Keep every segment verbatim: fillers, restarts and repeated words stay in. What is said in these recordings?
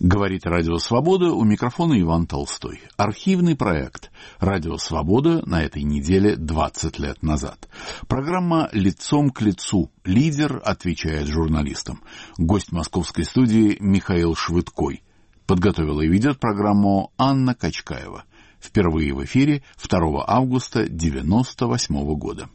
Говорит Радио Свобода, у микрофона Иван Толстой. Архивный проект Радио Свобода на этой неделе двадцать лет назад. Программа «Лицом к лицу». Лидер отвечает журналистам. Гость московской студии Михаил Швыдкой. Подготовила и ведет программу Анна Качкаева. Впервые в эфире второго августа девяносто восьмого года.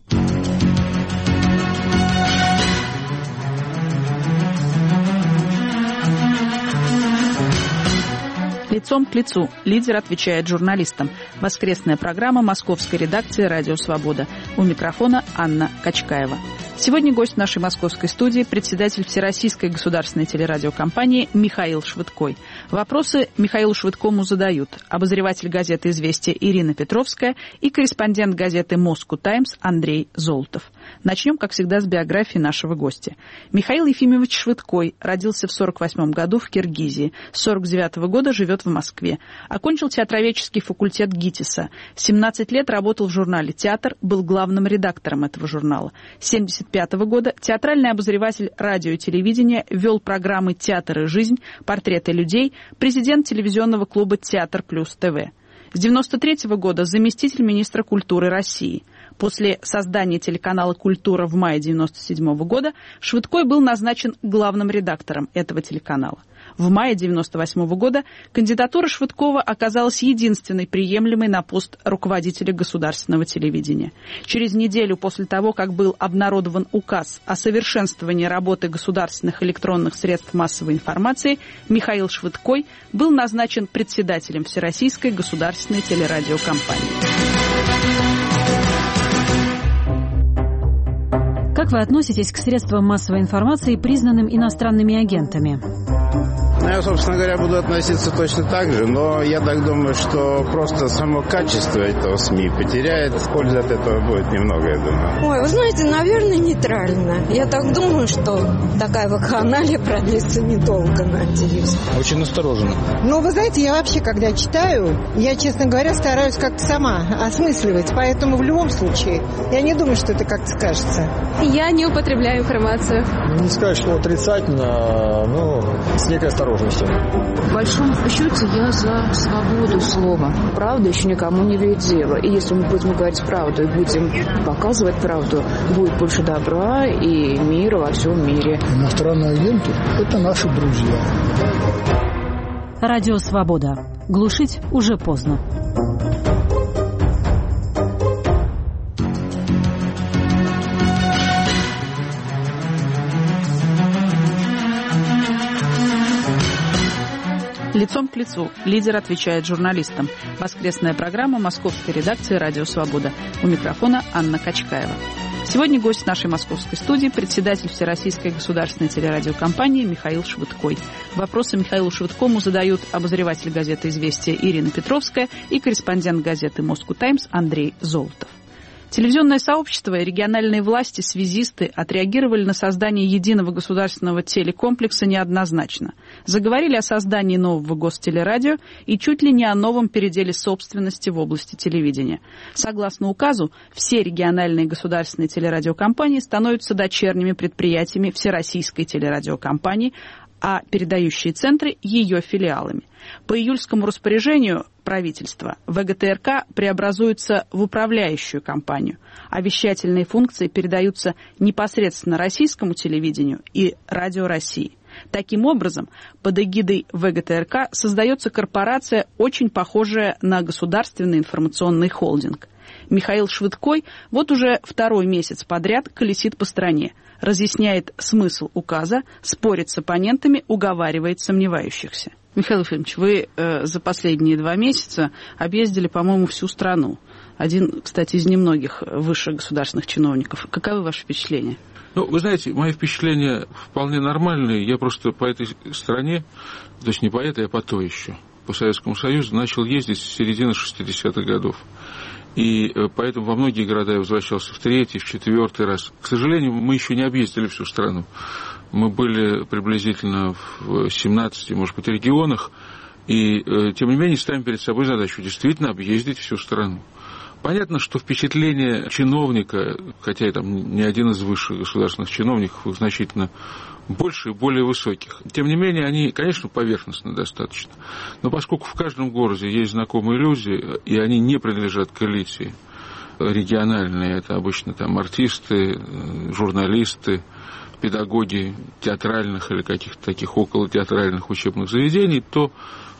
«Лицом к лицу». Лидер отвечает журналистам. Воскресная программа московской редакции «Радио Свобода». У микрофона Анна Качкаева. Сегодня гость нашей московской студии, председатель Всероссийской государственной телерадиокомпании Михаил Швыдкой. Вопросы Михаилу Швыдкому задают обозреватель газеты «Известия» Ирина Петровская и корреспондент газеты «Москва Таймс» Андрей Золотов. Начнем, как всегда, с биографии нашего гостя. Михаил Ефимович Швыдкой родился в сорок восьмом году в Киргизии. С сорок девятого года живет в Москве. Окончил театроведческий факультет ГИТИСа. семнадцать лет работал в журнале «Театр», был главным редактором этого журнала. С семьдесят пятого года театральный обозреватель радио и телевидения, вел программы «Театр и жизнь», «Портреты людей», президент телевизионного клуба «Театр плюс ТВ». С девяносто третьего года заместитель министра культуры России. После создания телеканала «Культура» в мае девяносто седьмого года Швыдкой был назначен главным редактором этого телеканала. В мае девяносто восьмого года кандидатура Швыдкова оказалась единственной приемлемой на пост руководителя государственного телевидения. Через неделю после того, как был обнародован указ о совершенствовании работы государственных электронных средств массовой информации, Михаил Швыдкой был назначен председателем Всероссийской государственной телерадиокомпании. Как вы относитесь к средствам массовой информации, признанным иностранными агентами? Ну, я, собственно говоря, буду относиться точно так же, но я так думаю, что просто само качество этого СМИ потеряет, пользы от этого будет немного, я думаю. Ой, вы знаете, наверное, нейтрально. Я так думаю, что такая вакханалия продлится недолго, надеюсь. Очень осторожно. Ну, вы знаете, я вообще, когда читаю, я, честно говоря, стараюсь как-то сама осмысливать, поэтому в любом случае я не думаю, что это как-то скажется. Я не употребляю информацию. Не сказать, что отрицательно, но с некой осторожностью. В большом счете я за свободу слова. Правда еще никому не имеет дела. И если мы будем говорить правду и будем показывать правду, будет больше добра и мира во всем мире. Иностранные агенты – это наши друзья. Радио Свобода. Глушить уже поздно. «Лицом к лицу». Лидер отвечает журналистам. Воскресная программа московской редакции «Радио Свобода». У микрофона Анна Качкаева. Сегодня гость нашей московской студии, председатель Всероссийской государственной телерадиокомпании Михаил Швыдкой. Вопросы Михаилу Швыдкому задают обозреватель газеты «Известия» Ирина Петровская и корреспондент газеты «Москва Таймс» Андрей Золотов. Телевизионное сообщество и региональные власти, связисты отреагировали на создание единого государственного телекомплекса неоднозначно. Заговорили о создании нового гостелерадио и чуть ли не о новом переделе собственности в области телевидения. Согласно указу, все региональные государственные телерадиокомпании становятся дочерними предприятиями Всероссийской телерадиокомпании, а передающие центры – ее филиалами. По июльскому распоряжению правительства ВГТРК преобразуется в управляющую компанию, а вещательные функции передаются непосредственно российскому телевидению и Радио России. Таким образом, под эгидой ВГТРК создается корпорация, очень похожая на государственный информационный холдинг. Михаил Швыдкой вот уже второй месяц подряд колесит по стране, разъясняет смысл указа, спорит с оппонентами, уговаривает сомневающихся. Михаил Ефимович, вы э, за последние два месяца объездили, по-моему, всю страну. Один, кстати, из немногих высших государственных чиновников. Каковы ваши впечатления? Ну, вы знаете, мои впечатления вполне нормальные. Я просто по этой стране, то есть не по этой, а по той еще, по Советскому Союзу, начал ездить с середины шестидесятых годов. И поэтому во многие города я возвращался в третий, в четвертый раз. К сожалению, мы еще не объездили всю страну. Мы были приблизительно в семнадцати, может быть, регионах. И, тем не менее, ставим перед собой задачу действительно объездить всю страну. Понятно, что впечатление чиновника, хотя я там не один из высших государственных чиновников, их значительно больше и более высоких. Тем не менее, они, конечно, поверхностно достаточно. Но поскольку в каждом городе есть знакомые люди, и они не принадлежат к элите региональной, это обычно там артисты, журналисты, педагоги театральных или каких-то таких околотеатральных учебных заведений, то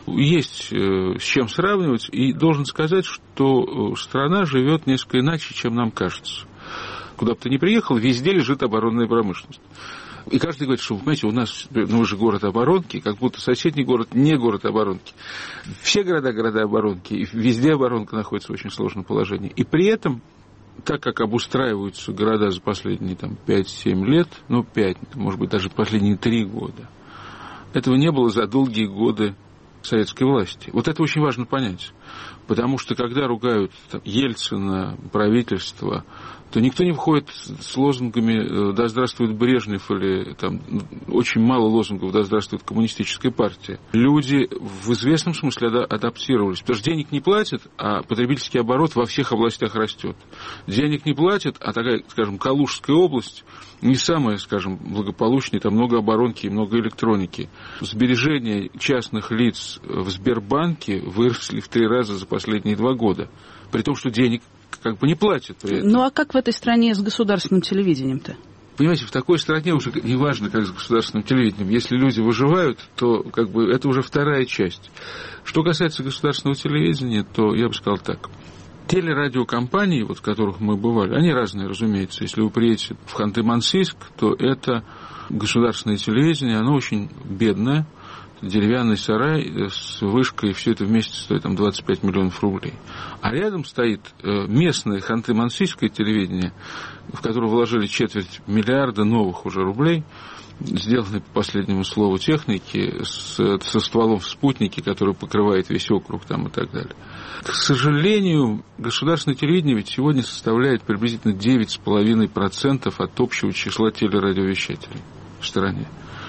есть с чем сравнивать. И должен сказать, что страна живет несколько иначе, чем нам кажется. Куда бы ты ни приехал, везде лежит оборонная промышленность. И каждый говорит, что, понимаете, у нас, ну, же город оборонки, как будто соседний город не город оборонки. Все города – города оборонки, и везде оборонка находится в очень сложном положении. И при этом, так как обустраиваются города за последние там, пять-семь лет, ну, пять, может быть, даже последние три года, этого не было за долгие годы советской власти. Вот это очень важно понять. Потому что, когда ругают там, Ельцина, правительство, то никто не входит с лозунгами «Да здравствует Брежнев» или там, очень мало лозунгов «Да здравствует коммунистическая партия». Люди в известном смысле адаптировались, потому что денег не платят, а потребительский оборот во всех областях растет. Денег не платят, а такая, скажем, Калужская область не самая, скажем, благополучная, там много оборонки и много электроники. Сбережения частных лиц в Сбербанке выросли в три раза за последние два года, при том, что денег как бы не платят при этом. Ну а как в этой стране с государственным телевидением-то? Понимаете, в такой стране уже не важно, как с государственным телевидением. Если люди выживают, то как бы это уже вторая часть. Что касается государственного телевидения, то я бы сказал так. Телерадиокомпании, вот в которых мы бывали, они разные, разумеется. Если вы приедете в Ханты-Мансийск, то это государственное телевидение, оно очень бедное. Деревянный сарай с вышкой, все это вместе стоит там, двадцать пять миллионов рублей. А рядом стоит местное Ханты-Мансийское телевидение, в которое вложили четверть миллиарда новых уже рублей, сделанный по последнему слову техники, с, со стволом в спутнике, который покрывает весь округ там, и так далее. К сожалению, государственное телевидение ведь сегодня составляет приблизительно девять целых пять десятых процента от общего числа телерадиовещателей в стране.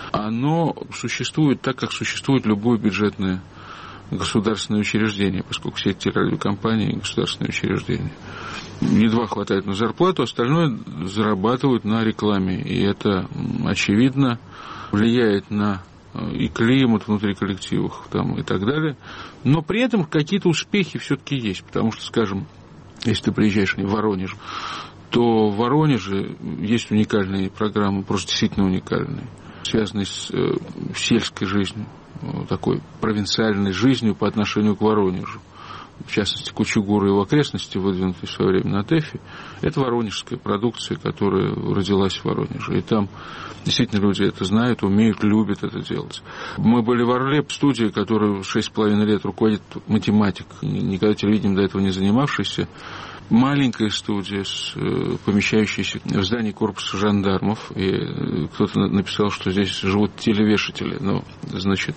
Оно существует так, как существует любое бюджетное государственное учреждение, поскольку все эти телерадиокомпании – государственные учреждения. Едва хватает на зарплату, остальное зарабатывают на рекламе. И это, очевидно, влияет на и климат внутри коллективов там, и так далее. Но при этом какие-то успехи все-таки есть. Потому что, скажем, если ты приезжаешь в Воронеж, то в Воронеже есть уникальные программы, просто действительно уникальные, связанные с э, сельской жизнью, такой провинциальной жизнью по отношению к Воронежу. В частности, Кучугура и его окрестности, выдвинутые в свое время на ТЭФе, это воронежская продукция, которая родилась в Воронеже. И там действительно люди это знают, умеют, любят это делать. Мы были в Орле, студии, которая шесть с половиной лет руководит математик, никогда телевидением до этого не занимавшийся. Маленькая студия, помещающаяся в здании корпуса жандармов. И кто-то написал, что здесь живут телевешатели. Ну, значит,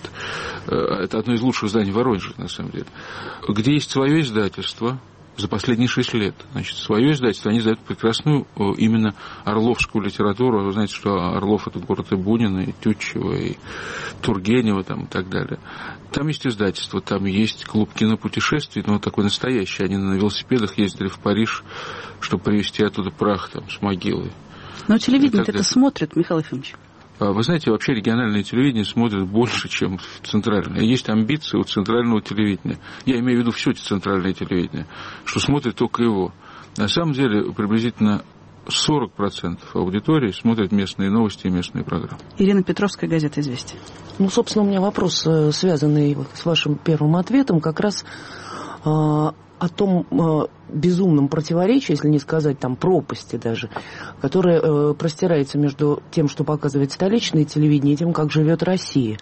это одно из лучших зданий в Воронеже, на самом деле. Где есть свое издательство за последние шесть лет. Значит, свое издательство, они издают прекрасную именно орловскую литературу. Вы знаете, что Орлов – это город и Бунина, и Тютчева, и Тургенева там, и так далее. Там есть издательство, там есть клуб кинопутешествий, но такой настоящий. Они на велосипедах ездили в Париж, чтобы привезти оттуда прах там, с могилы. Но телевидение это смотрит, Михаил Ефимович. Вы знаете, вообще региональное телевидение смотрит больше, чем центральное. Есть амбиции у центрального телевидения. Я имею в виду все центральное телевидение, что смотрит только его. На самом деле, приблизительно сорок процентов аудитории смотрят местные новости и местные программы. Ирина Петровская, газета «Известия». Ну, собственно, у меня вопрос, связанный с вашим первым ответом, как раз э, о том э, безумном противоречии, если не сказать там пропасти даже, которая э, простирается между тем, что показывает столичное телевидение, и тем, как живет Россия.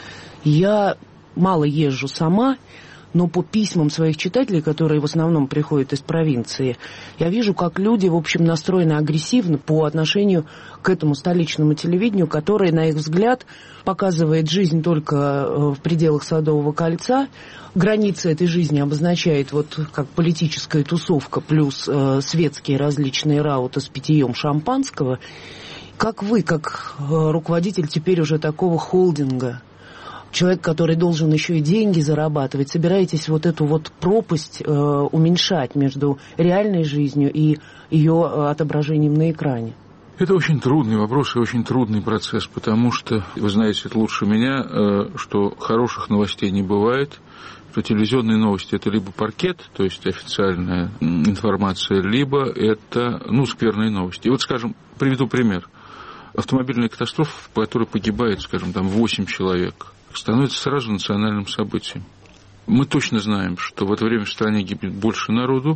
Я мало езжу сама, но по письмам своих читателей, которые в основном приходят из провинции, я вижу, как люди, в общем, настроены агрессивно по отношению к этому столичному телевидению, которое, на их взгляд, показывает жизнь только в пределах Садового кольца. Границы этой жизни обозначает вот как политическая тусовка плюс э, светские различные рауты с питьем шампанского. Как вы, как э, руководитель теперь уже такого холдинга, человек, который должен еще и деньги зарабатывать, собираетесь вот эту вот пропасть э, уменьшать между реальной жизнью и ее э, отображением на экране? Это очень трудный вопрос и очень трудный процесс, потому что, вы знаете это лучше меня, что хороших новостей не бывает, что телевизионные новости – это либо паркет, то есть официальная информация, либо это, ну, скверные новости. И вот, скажем, приведу пример. Автомобильная катастрофа, в которой погибает, скажем, там восемь человек, становится сразу национальным событием. Мы точно знаем, что в это время в стране гибнет больше народу,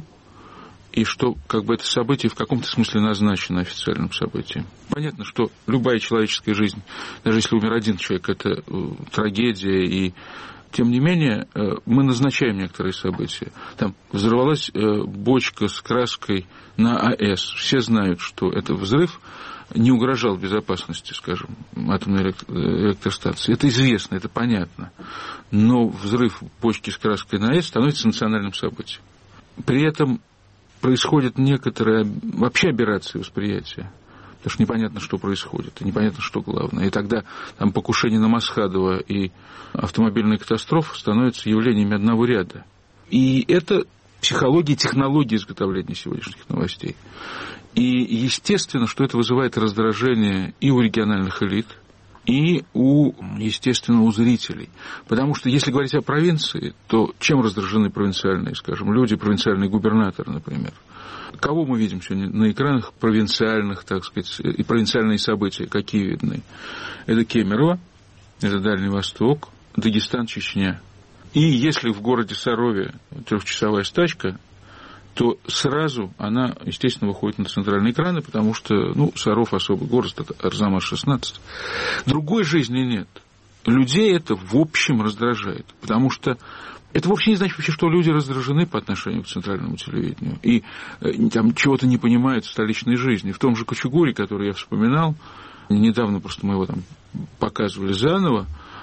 и что как бы это событие в каком-то смысле назначено официальным событием. Понятно, что любая человеческая жизнь, даже если умер один человек, это трагедия, и тем не менее мы назначаем некоторые события. Там взорвалась бочка с краской на АЭС. Все знают, что это взрыв не угрожал безопасности, скажем, атомной электростанции. Это известно, это понятно. Но взрыв бочки с краской на АЭС становится национальным событием. При этом происходит некоторая вообще аберрация восприятия, потому что непонятно, что происходит, и непонятно, что главное. И тогда там покушение на Масхадова и автомобильная катастрофа становятся явлениями одного ряда. И это психология и технология изготовления сегодняшних новостей. И естественно, что это вызывает раздражение и у региональных элит, и у, естественно, у зрителей. Потому что, если говорить о провинции, то чем раздражены провинциальные, скажем, люди, провинциальный губернатор, например? Кого мы видим сегодня на экранах провинциальных, так сказать, и провинциальные события, какие видны? Это Кемерово, это Дальний Восток, Дагестан, Чечня. И если в городе Сарове трехчасовая стачка, то сразу она, естественно, выходит на центральные экраны, потому что, ну, Саров особый город, это Арзамас шестнадцать. Другой жизни нет. Людей это в общем раздражает, потому что это вовсе не значит вообще, что люди раздражены по отношению к центральному телевидению и там чего-то не понимают в столичной жизни. В том же Кочугуре, который я вспоминал, недавно просто мы его там показывали заново,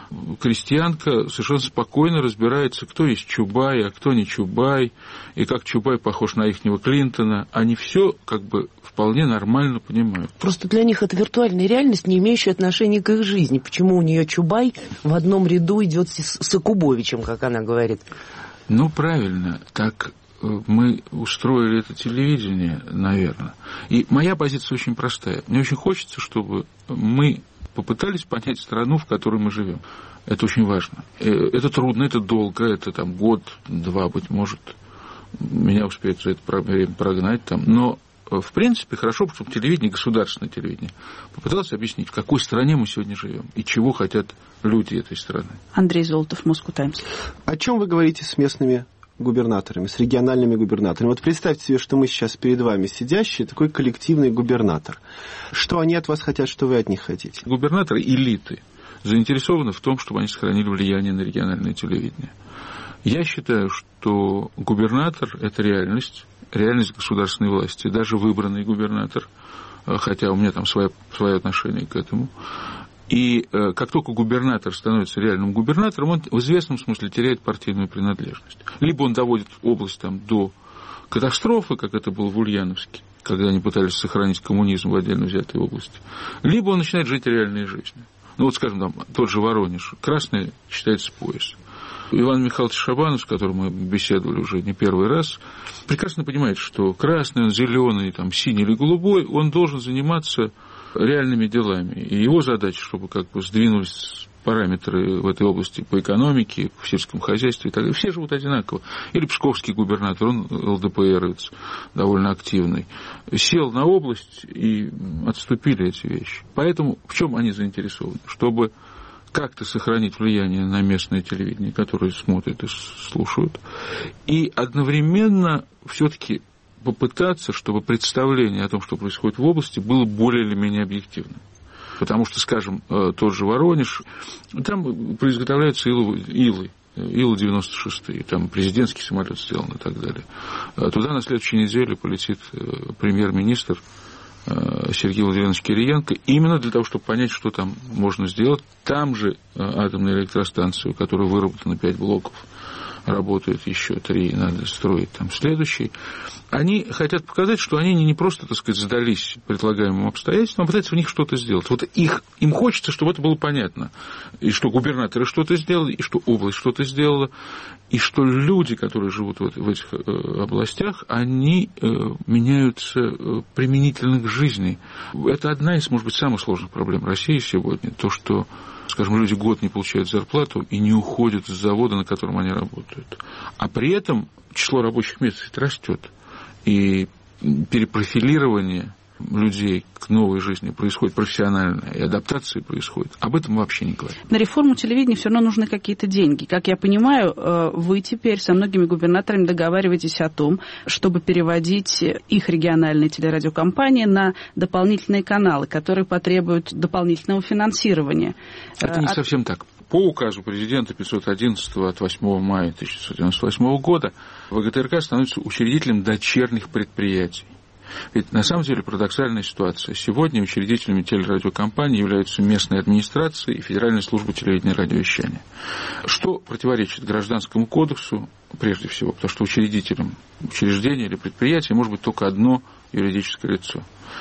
крестьянка совершенно спокойно разбирается, кто есть Чубай, а кто не Чубай, и как Чубай похож на ихнего Клинтона. Они все как бы вполне нормально понимают. Просто для них это виртуальная реальность, не имеющая отношения к их жизни. Почему у нее Чубай в одном ряду идет с Акубовичем, как она говорит? Ну, правильно. Так мы устроили это телевидение, наверное. И моя позиция очень простая. Мне очень хочется, чтобы мы попытались понять страну, в которой мы живем. Это очень важно. Это трудно, это долго, это там год, два, быть может. Меня успеют за это время прогнать там. Но, в принципе, хорошо, чтобы телевидение, государственное телевидение, попыталось объяснить, в какой стране мы сегодня живем и чего хотят люди этой страны. Андрей Золотов, Москва Таймс. О чем вы говорите с местными губернаторами, с региональными губернаторами? Вот представьте себе, что мы сейчас перед вами сидящий, такой коллективный губернатор. Что они от вас хотят, что вы от них хотите? Губернаторы элиты заинтересованы в том, чтобы они сохранили влияние на региональное телевидение. Я считаю, что губернатор – это реальность, реальность государственной власти, даже выбранный губернатор, хотя у меня там свое, свое отношение к этому. И э, как только губернатор становится реальным губернатором, он в известном смысле теряет партийную принадлежность. Либо он доводит область там, до катастрофы, как это было в Ульяновске, когда они пытались сохранить коммунизм в отдельно взятой области, либо он начинает жить реальной жизнью. Ну вот, скажем, там, тот же Воронеж. Красный считается пояс. Иван Михайлович Шабанов, с которым мы беседовали уже не первый раз, прекрасно понимает, что красный, он зеленый, там, синий или голубой, он должен заниматься реальными делами. И его задача, чтобы как бы сдвинулись параметры в этой области по экономике, в сельском хозяйстве и так далее. Все живут одинаково. Или псковский губернатор, он ЛДПРовец, довольно активный, сел на область и отступили эти вещи. Поэтому в чем они заинтересованы? Чтобы как-то сохранить влияние на местное телевидение, которое смотрят и слушают, и одновременно все-таки попытаться, чтобы представление о том, что происходит в области, было более или менее объективным. Потому что, скажем, тот же Воронеж, там изготовляются илы, илы, Ил девяносто шестые, там президентский самолет сделан и так далее. Туда на следующей неделе полетит премьер-министр Сергей Владимирович Кириенко, именно для того, чтобы понять, что там можно сделать. Там же атомная электростанция, у которой выработано пять блоков, работают еще три, надо строить там следующий. Они хотят показать, что они не просто, так сказать, сдались предлагаемым обстоятельствам, а пытаются в них что-то сделать. Вот их, им хочется, чтобы это было понятно. И что губернаторы что-то сделали, и что область что-то сделала, и что люди, которые живут в, в этих э, областях, они э, меняются э, применительно к жизни. Это одна из, может быть, самых сложных проблем России сегодня. То, что, скажем, люди год не получают зарплату и не уходят с завода, на котором они работают. А при этом число рабочих мест растет. И перепрофилирование людей к новой жизни происходит профессиональная, и адаптация происходит. Об этом вообще не говорят. На реформу телевидения все равно нужны какие-то деньги. Как я понимаю, вы теперь со многими губернаторами договариваетесь о том, чтобы переводить их региональные телерадиокомпании на дополнительные каналы, которые потребуют дополнительного финансирования. Это не От... совсем так. По указу президента пятьсот одиннадцатого от восьмого мая тысяча девятьсот девяносто восьмого года ВГТРК становится учредителем дочерних предприятий. Ведь на самом деле парадоксальная ситуация. Сегодня учредителями телерадиокомпаний являются местные администрации и Федеральная служба телевидения и радиовещания. Что противоречит Гражданскому кодексу, прежде всего, потому что учредителем учреждения или предприятия может быть только одно юридическое лицо.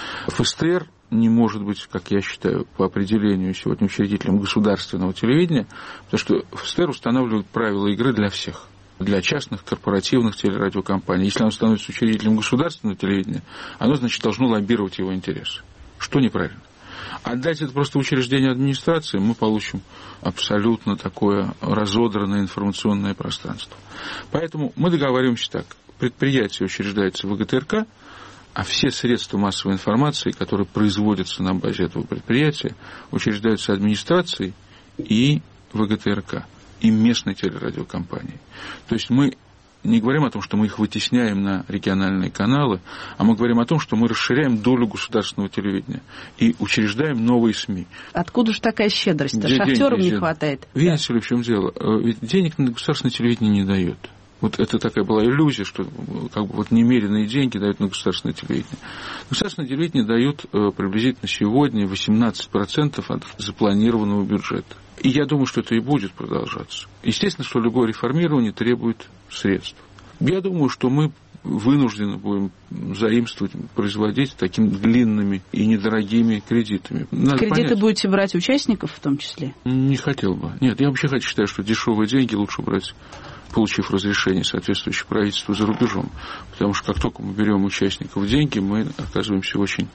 ФСТР не может быть, как я считаю, по определению сегодня учредителем государственного телевидения, потому что ФСТР устанавливает правила игры для всех. Для частных корпоративных телерадиокомпаний. Если оно становится учредителем государственного телевидения, оно, значит, должно лоббировать его интересы. Что неправильно. Отдать это просто учреждение администрации, мы получим абсолютно такое разодранное информационное пространство. Поэтому мы договариваемся так. Предприятие учреждается в ВГТРК, а все средства массовой информации, которые производятся на базе этого предприятия, учреждаются администрацией и ВГТРК. И местной телерадиокомпании. То есть мы не говорим о том, что мы их вытесняем на региональные каналы, а мы говорим о том, что мы расширяем долю государственного телевидения и учреждаем новые СМИ. Откуда же такая щедрость? Шахтерам не хватает. Видите ли, в чем дело? Ведь денег на государственное телевидение не дают. Вот это такая была иллюзия, что как бы вот немеренные деньги дают на государственное телевидение. Государственное телевидение дают приблизительно сегодня восемнадцать процентов от запланированного бюджета. И я думаю, что это и будет продолжаться. Естественно, что любое реформирование требует средств. Я думаю, что мы вынуждены будем заимствовать, производить такими длинными и недорогими кредитами. Надо Кредиты понять. Будете брать участников в том числе? Не хотел бы. Нет, я вообще считаю, что дешевые деньги лучше брать, получив разрешение соответствующего правительства за рубежом. Потому что как только мы берем участников деньги, мы оказываемся в очень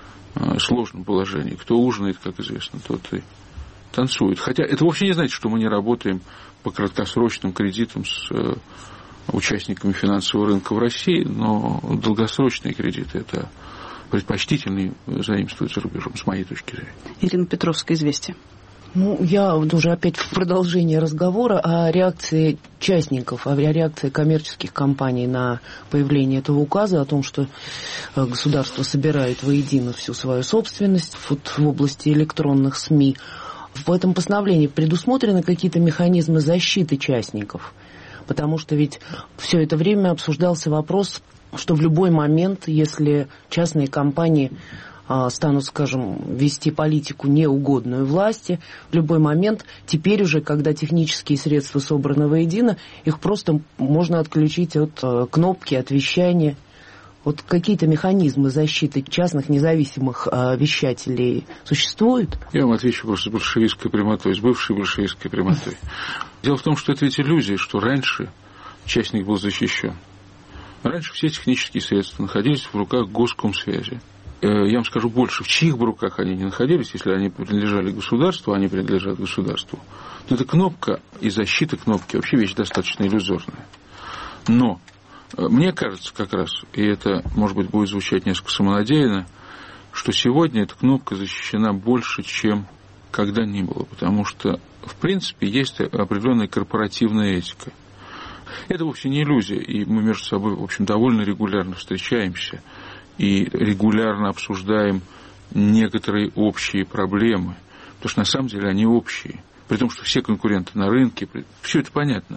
сложном положении. Кто ужинает, как известно, тот и танцует. Хотя это вовсе не значит, что мы не работаем по краткосрочным кредитам с участниками финансового рынка в России, но долгосрочные кредиты – это предпочтительнее заимствовать за рубежом, с моей точки зрения. Ирина Петровская, «Известия». Ну, я уже опять в продолжении разговора о реакции частников, о реакции коммерческих компаний на появление этого указа, о том, что государство собирает воедино всю свою собственность вот в области электронных СМИ. В этом постановлении предусмотрены какие-то механизмы защиты частников, потому что ведь все это время обсуждался вопрос, что в любой момент, если частные компании станут, скажем, вести политику неугодную власти, в любой момент, теперь уже, когда технические средства собраны воедино, их просто можно отключить от кнопки, от вещания. Вот какие-то механизмы защиты частных независимых э, вещателей существуют? Я вам отвечу просто с большевистской прямотой, с бывшей большевистской прямотой. Дело в том, что это ведь иллюзия, что раньше частник был защищен. Раньше все технические средства находились в руках Госкомсвязи. Я вам скажу больше, в чьих бы руках они не находились, если они принадлежали государству, они принадлежат государству, то эта кнопка и защита кнопки вообще вещь достаточно иллюзорная. Но мне кажется как раз, и это, может быть, будет звучать несколько самонадеянно, что сегодня эта кнопка защищена больше, чем когда ни было, потому что, в принципе, есть определенная корпоративная этика. Это вовсе не иллюзия, и мы между собой, в общем, довольно регулярно встречаемся и регулярно обсуждаем некоторые общие проблемы, потому что на самом деле они общие, при том, что все конкуренты на рынке, все это понятно.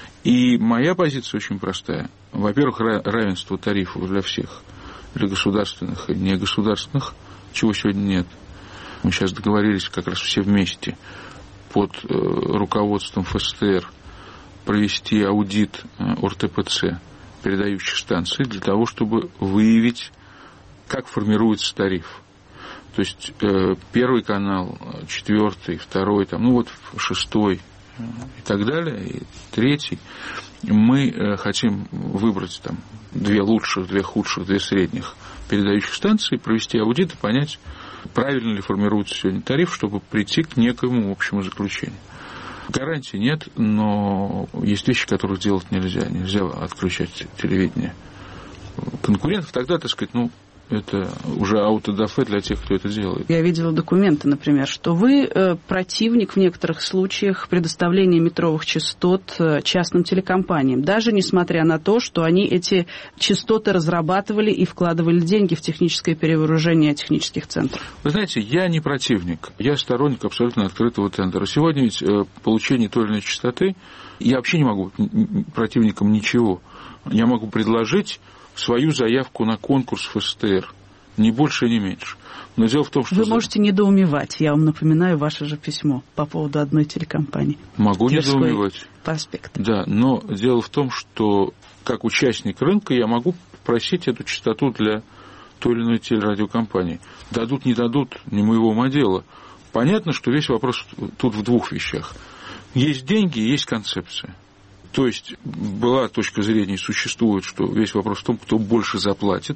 И моя позиция очень простая. Во-первых, равенство тарифов для всех, для государственных и негосударственных, чего сегодня нет. Мы сейчас договорились как раз все вместе под руководством ФСТР провести аудит эр тэ пэ цэ, передающих станций, для того, чтобы выявить, как формируется тариф. То есть э, первый канал, четвертый, второй, там, ну вот шестой и так далее, и третий. Мы э, хотим выбрать там две лучших, две худших, две средних передающих станции, провести аудит и понять, правильно ли формируется сегодня тариф, чтобы прийти к некоему общему заключению. Гарантий нет, но есть вещи, которые делать нельзя. Нельзя отключать телевидение конкурентов. Тогда, так сказать, ну, это уже аутодафе для тех, кто это делает. Я видела документы, например, что вы э, противник в некоторых случаях предоставления метровых частот э, частным телекомпаниям, даже несмотря на то, что они эти частоты разрабатывали и вкладывали деньги в техническое перевооружение технических центров. Вы знаете, я не противник, я сторонник абсолютно открытого тендера. Сегодня ведь э, получение той или иной частоты, я вообще не могу быть противником ничего. Я могу предложить свою заявку на конкурс в эс тэ эр, не больше и не меньше. Но дело в том, что... Вы можете недоумевать, я вам напоминаю ваше же письмо по поводу одной телекомпании. Могу недоумевать. Проспект. Да, но дело в том, что как участник рынка я могу просить эту частоту для той или иной телерадиокомпании. Дадут, не дадут, не моего ума дело. Понятно, что весь вопрос тут в двух вещах. Есть деньги, есть концепция. То есть была точка зрения, существует, что весь вопрос в том, кто больше заплатит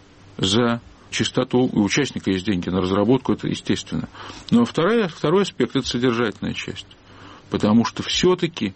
за частоту. У участника есть деньги на разработку, это естественно. Но второй, второй аспект – это содержательная часть. Потому что все-таки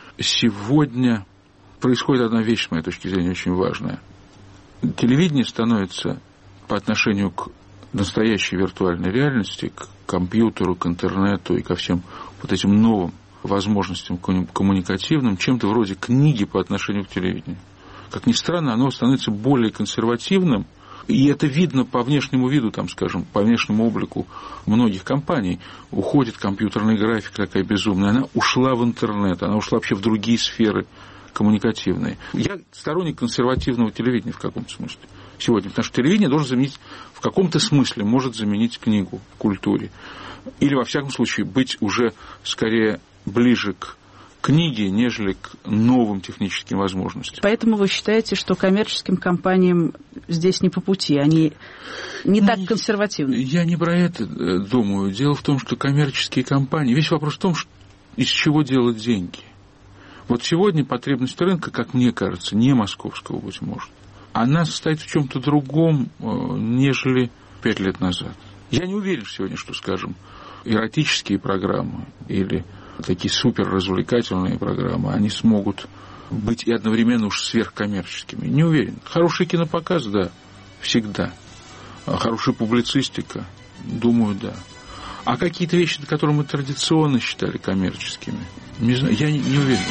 сегодня происходит одна вещь, с моей точки зрения, очень важная. Телевидение становится по отношению к настоящей виртуальной реальности, к компьютеру, к интернету и ко всем вот этим новым возможностям коммуникативным, чем-то вроде книги по отношению к телевидению. Как ни странно, оно становится более консервативным, и это видно по внешнему виду, там, скажем, по внешнему облику многих компаний. Уходит компьютерная графика такая безумная, она ушла в интернет, она ушла вообще в другие сферы коммуникативные. Я сторонник консервативного телевидения в каком-то смысле сегодня, потому что телевидение должен заменить, в каком-то смысле может заменить книгу в культуре. Или, во всяком случае, быть уже скорее ближе к книге, нежели к новым техническим возможностям. Поэтому вы считаете, что коммерческим компаниям здесь не по пути, они не ну, так консервативны? Я не про это думаю. Дело в том, что коммерческие компании... Весь вопрос в том, что из чего делать деньги. Вот сегодня потребность рынка, как мне кажется, не московского, быть может, она состоит в чем-то другом, нежели пять лет назад. Я не уверен сегодня, что, скажем, эротические программы или такие суперразвлекательные программы, они смогут быть и одновременно уж сверхкоммерческими. Не уверен. Хороший кинопоказ, да, всегда. А хорошая публицистика, думаю, да. А какие-то вещи, которые мы традиционно считали коммерческими, не знаю, я не, не уверен.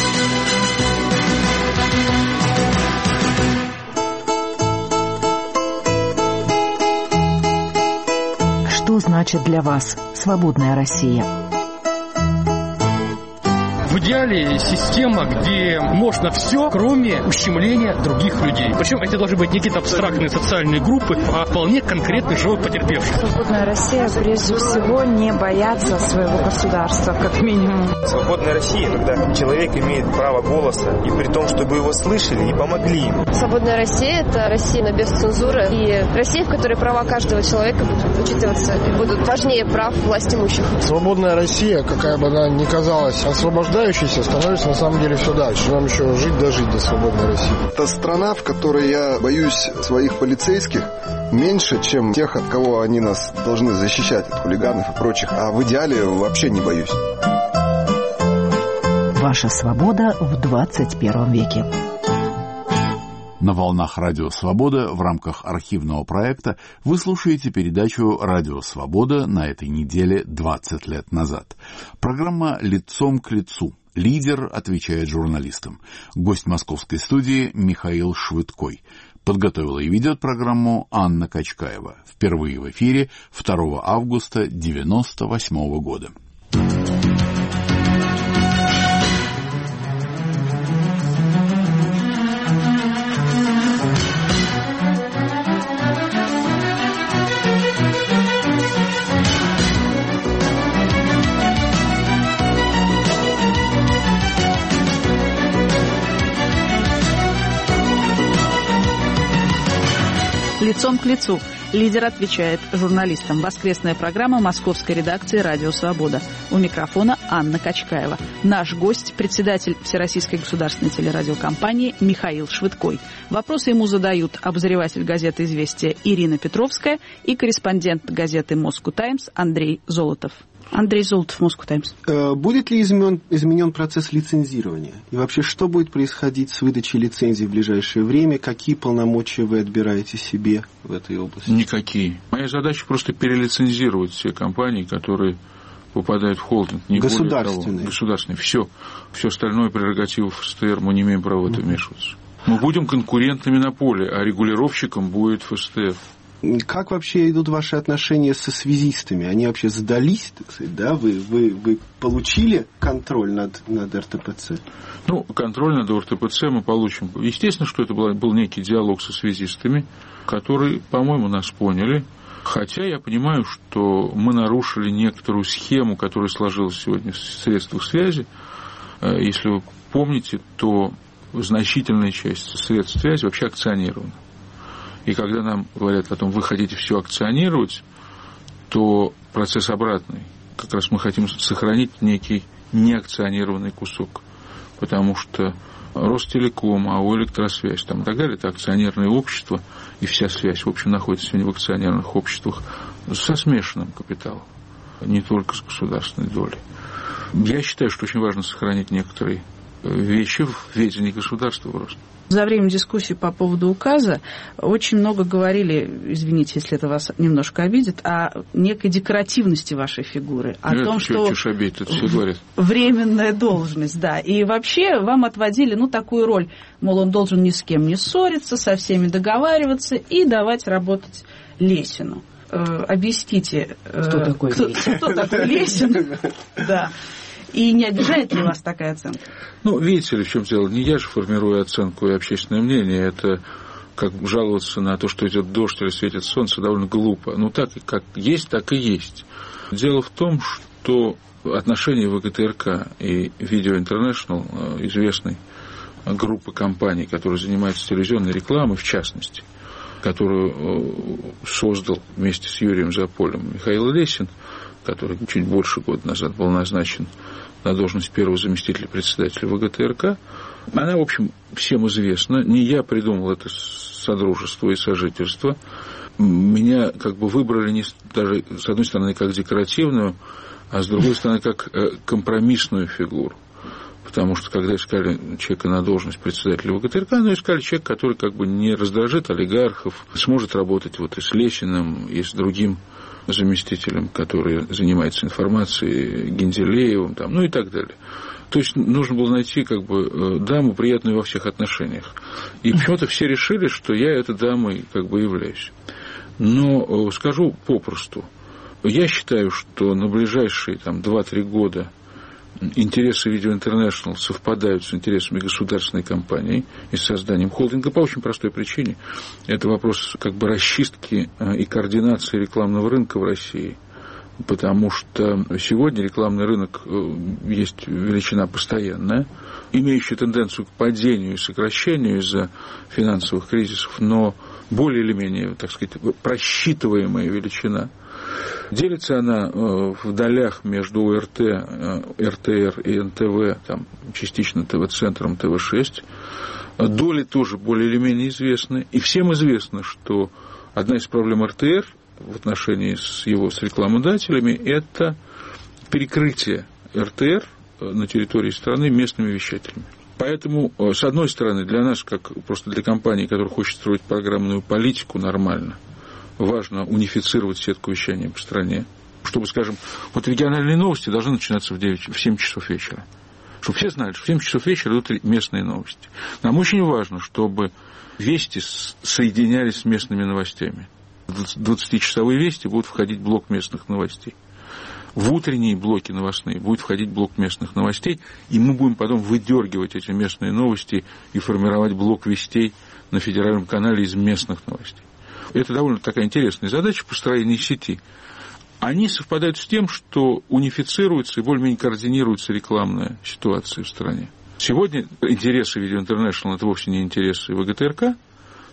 Что значит для вас свободная Россия? В идеале система, где можно все, кроме ущемления других людей. Причем это должны быть не какие-то абстрактные социальные группы, а вполне конкретный живой потерпевший. Свободная Россия, прежде всего, не бояться своего государства, как минимум. Свободная Россия, когда человек имеет право голоса, и при том, чтобы его слышали и помогли ему. Свободная Россия – это Россия без цензуры, и Россия, в которой права каждого человека будут учитываться и будут важнее прав власть имущих. Свободная Россия, какая бы она ни казалась освобождающей, становится на самом деле все дальше. Нам еще жить дожить до свободной России. Это страна, в которой я боюсь своих полицейских меньше, чем тех, от кого они нас должны защищать, от хулиганов и прочих. А в идеале вообще не боюсь. Ваша свобода в двадцать первом веке. На волнах «Радио Свобода» в рамках архивного проекта вы слушаете передачу «Радио Свобода» на этой неделе двадцать лет назад. Программа «Лицом к лицу». Лидер отвечает журналистам. Гость московской студии Михаил Швыдкой. Подготовила и ведет программу Анна Качкаева. Впервые в эфире второго августа девяносто восьмого года. Лицом к лицу. Лидер отвечает журналистам. Воскресная программа московской редакции «Радио Свобода». У микрофона Анна Качкаева. Наш гость – председатель Всероссийской государственной телерадиокомпании Михаил Швыдкой. Вопросы ему задают обозреватель газеты «Известия» Ирина Петровская и корреспондент газеты «Москва Таймс» Андрей Золотов. Андрей Золотов, Москва Таймс. Будет ли изменен, изменен процесс лицензирования? И вообще, что будет происходить с выдачей лицензий в ближайшее время? Какие полномочия вы отбираете себе в этой области? Никакие. Моя задача просто перелицензировать все компании, которые попадают в холдинг. Не государственные. Государственные. Все. Все остальное прерогатива ФСТР, мы не имеем права в это вмешиваться. Мы будем конкурентами на поле, а регулировщиком будет ФСТР. Как вообще идут ваши отношения со связистами? Они вообще сдались, так сказать, да? Вы, вы, вы получили контроль над, над эр тэ пэ цэ? Ну, контроль над эр тэ пэ цэ мы получим. Естественно, что это был, был некий диалог со связистами, которые, по-моему, нас поняли. Хотя я понимаю, что мы нарушили некоторую схему, которая сложилась сегодня в средствах связи. Если вы помните, то значительная часть средств связи вообще акционирована. И когда нам говорят о том, вы хотите все акционировать, то процесс обратный. Как раз мы хотим сохранить некий неакционированный кусок. Потому что Ростелеком, АО «Электросвязь» там, и так далее, это акционерные общества, и вся связь, в общем, находится сегодня в акционерных обществах со смешанным капиталом, не только с государственной долей. Я считаю, что очень важно сохранить некоторые вещи в ведении государства просто. За время дискуссии по поводу указа очень много говорили, извините, если это вас немножко обидит, о некой декоративности вашей фигуры. О это том, что обидит, это все говорят. Временная должность, да. И вообще вам отводили, ну, такую роль, мол, он должен ни с кем не ссориться, со всеми договариваться и давать работать Лесину. Объясните, кто такой Лесин? Кто такой Лесин? Да. И не обижает ли вас такая оценка? Ну, видите ли, в чем дело? Не я же формирую оценку и общественное мнение. Это как жаловаться на то, что идет дождь или светит солнце, довольно глупо. Ну, так как есть, так и есть. Дело в том, что отношения вэ гэ тэ эр ка и Video International, известной группы компаний, которая занимается телевизионной рекламой, в частности, которую создал вместе с Юрием Заполем Михаил Лесин, который чуть больше года назад был назначен на должность первого заместителя председателя вэ гэ тэ эр ка, она, в общем, всем известна. Не я придумал это содружество и сожительство. Меня как бы выбрали не, даже, с одной стороны, как декоративную, а с другой стороны, как компромиссную фигуру. Потому что, когда искали человека на должность председателя вэ гэ тэ эр ка, ну, искали человека, который как бы не раздражит олигархов, сможет работать вот и с Лесиным, и с другим заместителем, который занимается информацией, Генделеевым, там, ну и так далее. То есть нужно было найти как бы даму, приятную во всех отношениях. И почему-то все решили, что я этой дамой как бы являюсь. Но скажу попросту. Я считаю, что на ближайшие там, два-три года интересы Video International совпадают с интересами государственной компании и с созданием холдинга по очень простой причине. Это вопрос как бы расчистки и координации рекламного рынка в России. Потому что сегодня рекламный рынок есть величина постоянная, имеющая тенденцию к падению и сокращению из-за финансовых кризисов, но более или менее, так сказать, просчитываемая величина. Делится она в долях между о эр тэ, эр тэ эр и эн тэ вэ, там, частично тэ вэ-центром, тэ вэ шесть. Доли тоже более или менее известны. И всем известно, что одна из проблем эр тэ эр в отношении с его с рекламодателями – это перекрытие эр тэ эр на территории страны местными вещателями. Поэтому, с одной стороны, для нас, как просто для компании, которая хочет строить программную политику нормально, важно унифицировать сетку вещания по стране, чтобы, скажем, вот региональные новости должны начинаться в, девять, в семь часов вечера. Чтобы все знали, что в семь часов вечера идут местные новости. Нам очень важно, чтобы вести соединялись с местными новостями. В двадцатичасовые вести будут входить блок местных новостей. В утренние блоки новостные будет входить блок местных новостей, и мы будем потом выдергивать эти местные новости и формировать блок вестей на федеральном канале из местных новостей. Это довольно такая интересная задача построения сети. Они совпадают с тем, что унифицируется и более-менее координируется рекламная ситуация в стране. Сегодня интересы Video International – это вовсе не интересы вэ гэ тэ эр ка,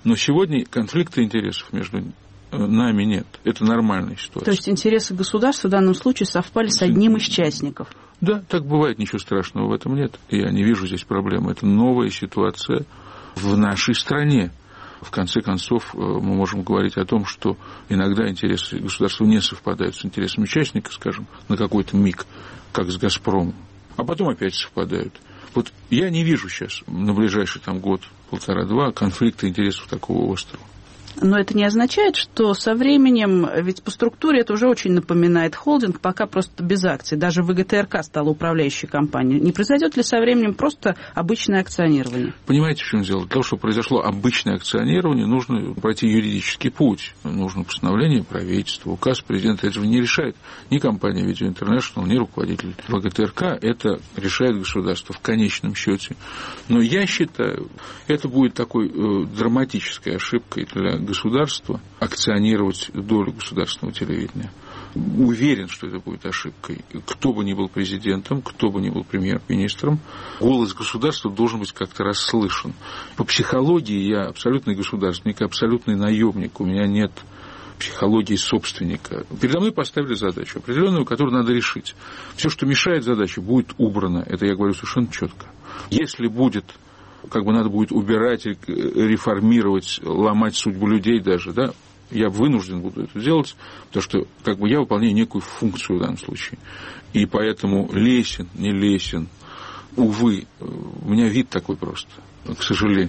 Но сегодня конфликта интересов между нами нет. Это нормальная ситуация. То есть интересы государства в данном случае совпали с одним из участников? Да, так бывает, ничего страшного в этом нет. Я не вижу здесь проблемы. Это новая ситуация в нашей стране. В конце концов, мы можем говорить о том, что иногда интересы государства не совпадают с интересами участника, скажем, на какой-то миг, как с «Газпромом», а потом опять совпадают. Вот я не вижу сейчас на ближайший там, год, полтора-два конфликта интересов такого острого. Но это не означает, что со временем, ведь по структуре это уже очень напоминает холдинг, пока просто без акций. Даже ВГТРК стала управляющей компанией. Не произойдет ли со временем просто обычное акционирование? Понимаете, в чем дело? Для того, чтобы произошло обычное акционирование, нужно пройти юридический путь. Нужно постановление правительства, указ президента. Это же не решает ни компания Video International, ни руководитель ВГТРК. Это решает государство в конечном счете. Но я считаю, это будет такой э, драматической ошибкой для государства акционировать долю государственного телевидения. Уверен, что это будет ошибкой. Кто бы ни был президентом, кто бы ни был премьер-министром, голос государства должен быть как-то расслышан. По психологии я абсолютный государственник, абсолютный наемник. У меня нет психологии собственника. Передо мной поставили задачу определенную, которую надо решить. Все, что мешает задаче, будет убрано. Это я говорю совершенно четко. Если будет как бы надо будет убирать, реформировать, ломать судьбу людей даже, да, я вынужден буду это делать, потому что как бы я выполняю некую функцию в данном случае. И поэтому лесен, не лесен, увы, у меня вид такой просто, к сожалению.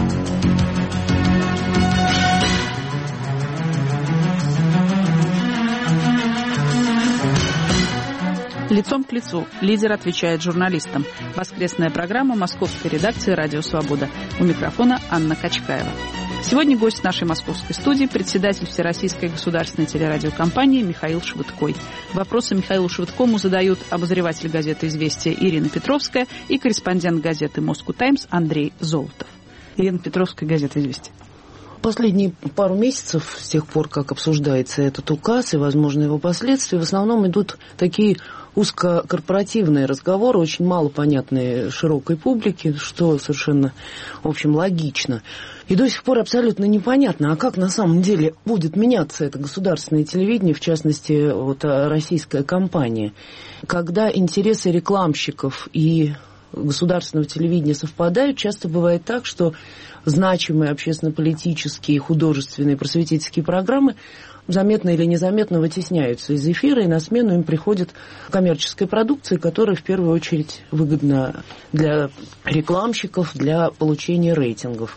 Лицом к лицу. Лидер отвечает журналистам. Воскресная программа московской редакции «Радио Свобода». У микрофона Анна Качкаева. Сегодня гость нашей московской студии, председатель Всероссийской государственной телерадиокомпании Михаил Швыдкой. Вопросы Михаилу Швыдкому задают обозреватель газеты «Известия» Ирина Петровская и корреспондент газеты «Москва Таймс» Андрей Золотов. Ирина Петровская, газета «Известия». Последние пару месяцев, с тех пор, как обсуждается этот указ и, возможно, его последствия, в основном идут такие узкокорпоративные разговоры, очень мало понятные широкой публике, что совершенно, в общем, логично. И до сих пор абсолютно непонятно, а как на самом деле будет меняться это государственное телевидение, в частности, вот, российская компания, когда интересы рекламщиков и государственного телевидения совпадают. Часто бывает так, что значимые общественно-политические, художественные, просветительские программы заметно или незаметно вытесняются из эфира, и на смену им приходит коммерческая продукция, которая в первую очередь выгодна для рекламщиков, для получения рейтингов.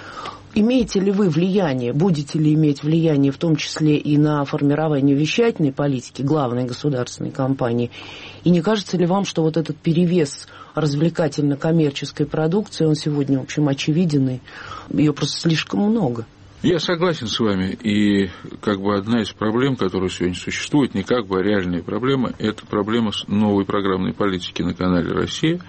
Имеете ли вы влияние, будете ли иметь влияние в том числе и на формирование вещательной политики главной государственной компании? И не кажется ли вам, что вот этот перевес развлекательно-коммерческой продукции, он сегодня, в общем, очевиден, и ее просто слишком много? Я согласен с вами, и как бы одна из проблем, которая сегодня существует, не как бы, а реальная проблема, это проблема новой программной политики на канале «Россия»,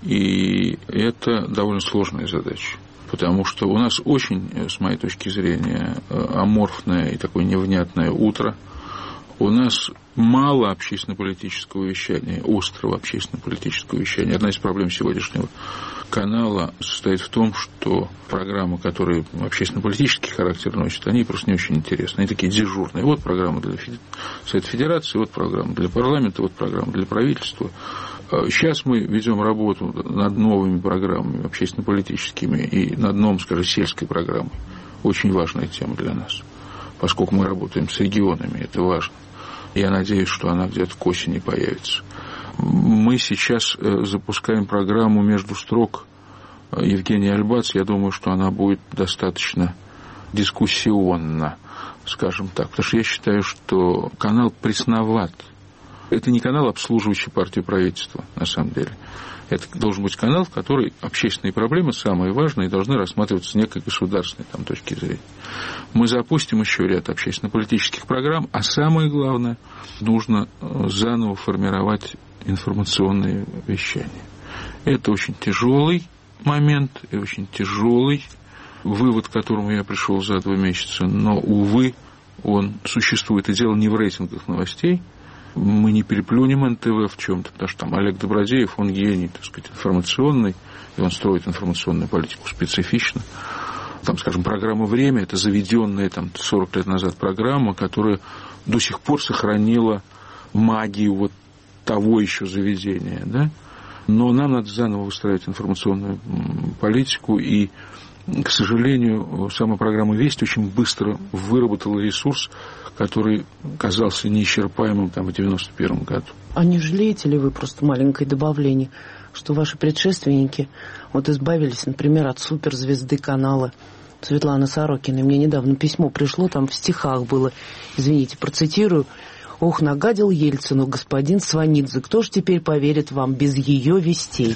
и это довольно сложная задача. Потому что у нас очень, с моей точки зрения, аморфное и такое невнятное утро. У нас мало общественно-политического вещания, острого общественно-политического вещания. Одна из проблем сегодняшнего канала состоит в том, что программы, которые общественно-политический характер носят, они просто не очень интересны. Они такие дежурные. Вот программа для Совета Федерации, вот программа для парламента, вот программа для правительства. Сейчас мы ведем работу над новыми программами общественно-политическими и над новым, скажем, сельской программой. Очень важная тема для нас, поскольку мы работаем с регионами, это важно. Я надеюсь, что она где-то к осени появится. Мы сейчас запускаем программу «Между строк» Евгения Альбац. Я думаю, что она будет достаточно дискуссионна, скажем так. Потому что я считаю, что канал пресноват. Это не канал, обслуживающий партию правительства, на самом деле. Это должен быть канал, в который общественные проблемы, самые важные, должны рассматриваться с некой государственной там, точки зрения. Мы запустим еще ряд общественно-политических программ, а самое главное, нужно заново формировать информационные вещания. Это очень тяжелый момент и очень тяжелый вывод, к которому я пришел за два месяца, но, увы, он существует. И дело не в рейтингах новостей. Мы не переплюнем эн тэ вэ в чем-то, потому что там Олег Добродеев, он гений, так сказать, информационный, и он строит информационную политику специфично. там, скажем, программа «Время» — это заведенная там сорок лет назад программа, которая до сих пор сохранила магию вот того еще заведения, да? Но нам надо заново выстраивать информационную политику, и, к сожалению, сама программа «Весть» очень быстро выработала ресурс, который казался неисчерпаемым там в девяносто первом году. А не жалеете ли вы, просто маленькое добавление, что ваши предшественники вот избавились, например, от суперзвезды канала Светланы Сорокиной? Мне недавно письмо пришло, там в стихах было, извините, процитирую: «Ох, нагадил Ельцину господин Сванидзе, кто ж теперь поверит вам без ее вестей?»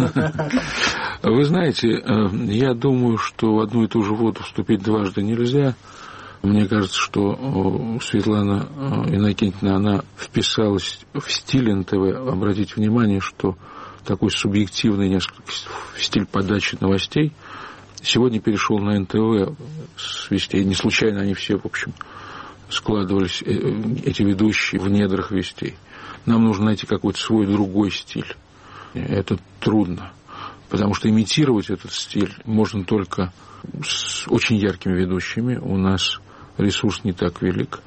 Вы знаете, я думаю, что в одну и ту же воду вступить дважды нельзя. Мне кажется, что Светлана Иннокентьевна, она вписалась в стиль эн тэ вэ. Обратите внимание, что такой субъективный несколько стиль подачи новостей сегодня перешел на эн тэ вэ с вестей. Не случайно они все, в общем, складывались, эти ведущие, в недрах вестей. Нам нужно найти какой-то свой другой стиль. Это трудно, потому что имитировать этот стиль можно только с очень яркими ведущими. У нас ресурс не так велик.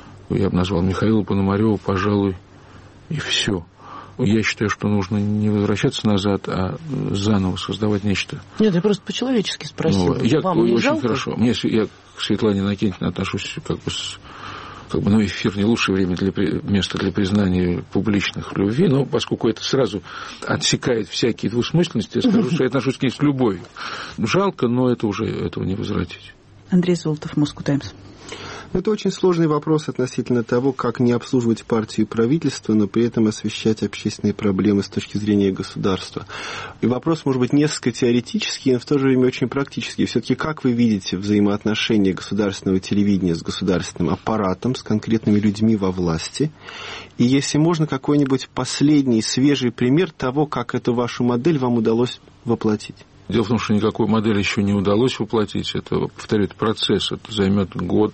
Я бы назвал Михаила Пономарева, пожалуй, и все. Я считаю, что нужно не возвращаться назад, а заново создавать нечто. Нет, я просто по-человечески спросил. Ну, я Вам не очень жалко? Хорошо. Мне, я к Светлане Иннокентьевне отношусь как бы с... Как бы, ну, эфир не лучшее время для, место для признания публичных любви, но поскольку это сразу отсекает всякие двусмысленности, я скажу, что я отношусь к ней с любовью. Жалко, но это уже этого не возвратить. Андрей Золотов, Москва Таймс. Это очень сложный вопрос относительно того, как не обслуживать партию и правительство, но при этом освещать общественные проблемы с точки зрения государства. И вопрос, может быть, несколько теоретический, но в то же время очень практический. Все-таки как вы видите взаимоотношения государственного телевидения с государственным аппаратом, с конкретными людьми во власти? И если можно, какой-нибудь последний, свежий пример того, как эту вашу модель вам удалось воплотить? Дело в том, что никакой модели еще не удалось воплотить. Это, повторю, это процесс, это займет год.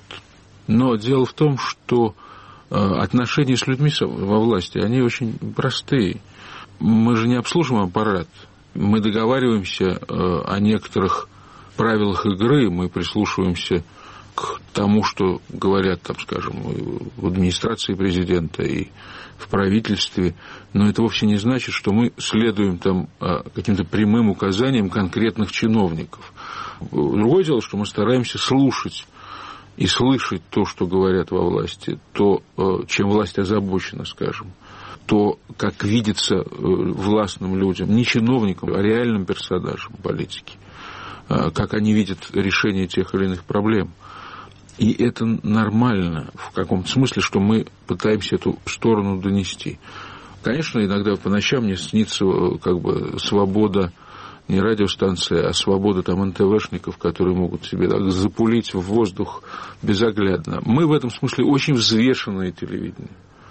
Но дело в том, что отношения с людьми во власти, они очень простые. Мы же не обслуживаем аппарат. Мы договариваемся о некоторых правилах игры, мы прислушиваемся к тому, что говорят, там, скажем, в администрации президента и в правительстве, но это вовсе не значит, что мы следуем там каким-то прямым указаниям конкретных чиновников. Другое дело, что мы стараемся слушать и слышать то, что говорят во власти, то, чем власть озабочена, скажем, то, как видится властным людям, не чиновникам, а реальным персонажам политики, как они видят решение тех или иных проблем. И это нормально в каком-то смысле, что мы пытаемся эту сторону донести. Конечно, иногда по ночам мне снится как бы свобода, не радиостанция, а свобода там эн тэ вэ-шников, которые могут себе так запулить в воздух безоглядно. Мы в этом смысле очень взвешенное телевидение,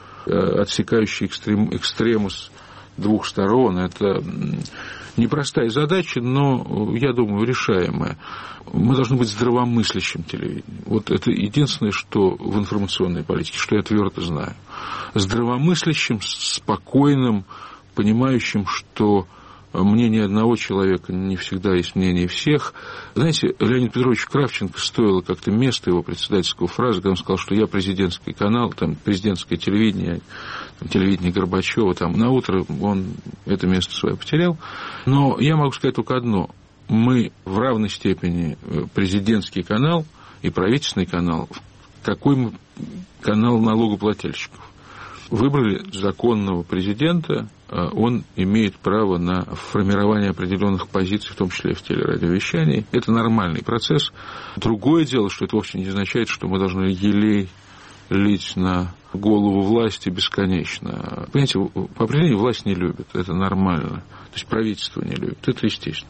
отсекающее экстрем, экстремус двух сторон. Это непростая задача, но, я думаю, решаемая. Мы должны быть здравомыслящим телевидением. Вот это единственное, что в информационной политике, что я твердо знаю. Здравомыслящим, спокойным, понимающим, что мнение одного человека не всегда есть мнение всех. Знаете, Леонид Петрович Кравченко стоило как-то место его председательского фразы, когда он сказал, что я президентский канал, там, президентское телевидение, там, телевидение Горбачева, там, на утро он это место свое потерял. Но я могу сказать только одно. Мы в равной степени президентский канал и правительственный канал. Какой мы канал налогоплательщиков? Выбрали законного президента, он имеет право на формирование определенных позиций, в том числе в телерадиовещании. Это нормальный процесс. Другое дело, что это вовсе не означает, что мы должны елей лить на голову власти бесконечно. Понимаете, по определению власть не любит, это нормально. То есть правительство не любит, это естественно.